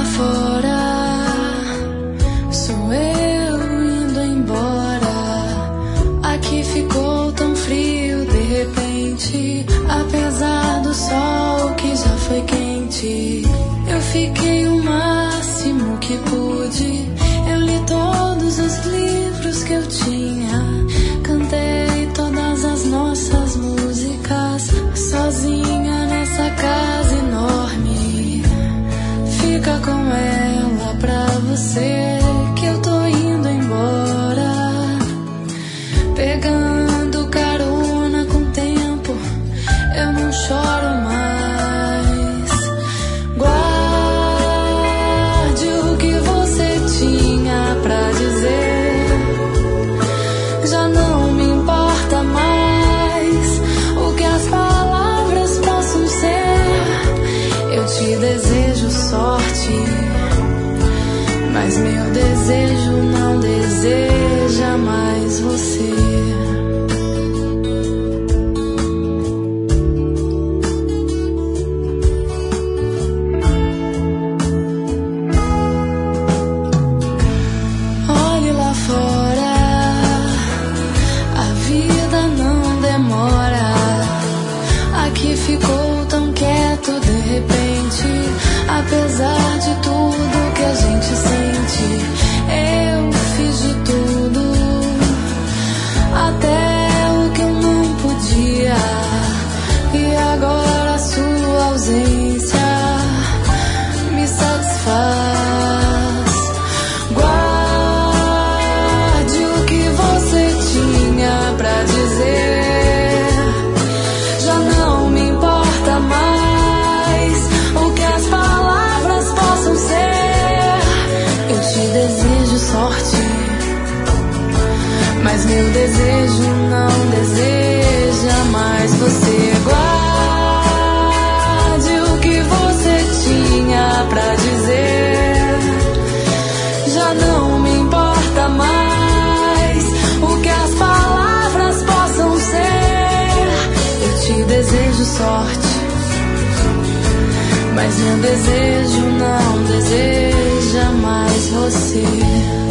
fora, sou eu indo embora. Aqui ficou tão frio de repente, apesar do sol que já foi quente. Eu fiquei o máximo que pude. Eu li todos os livros que eu tinha, cantei todas as nossas músicas, sozinha nessa casa enorme. Fica com ela pra você, que eu tô indo embora, pegando carona com o tempo. Eu não choro mais. Guarde o que você tinha pra dizer, já não me importa mais o que as palavras possam ser. Eu te desejo sorte, mas meu desejo não deseja mais você. Olhe lá fora, a vida não demora. Aqui ficou tão quieto de repente, apesar de tudo que a gente sente. Eu fiz de tudo, até o que eu não podia, e agora a sua ausência me satisfaz. Guarde o que você tinha pra dizer, já não me importa mais o que as palavras possam ser. Eu te desejo sorte, mas meu desejo não deseja mais você. Guarde o que você tinha pra dizer, já não me importa mais o que as palavras possam ser. Eu te desejo sorte, mas meu desejo não deseja mais você.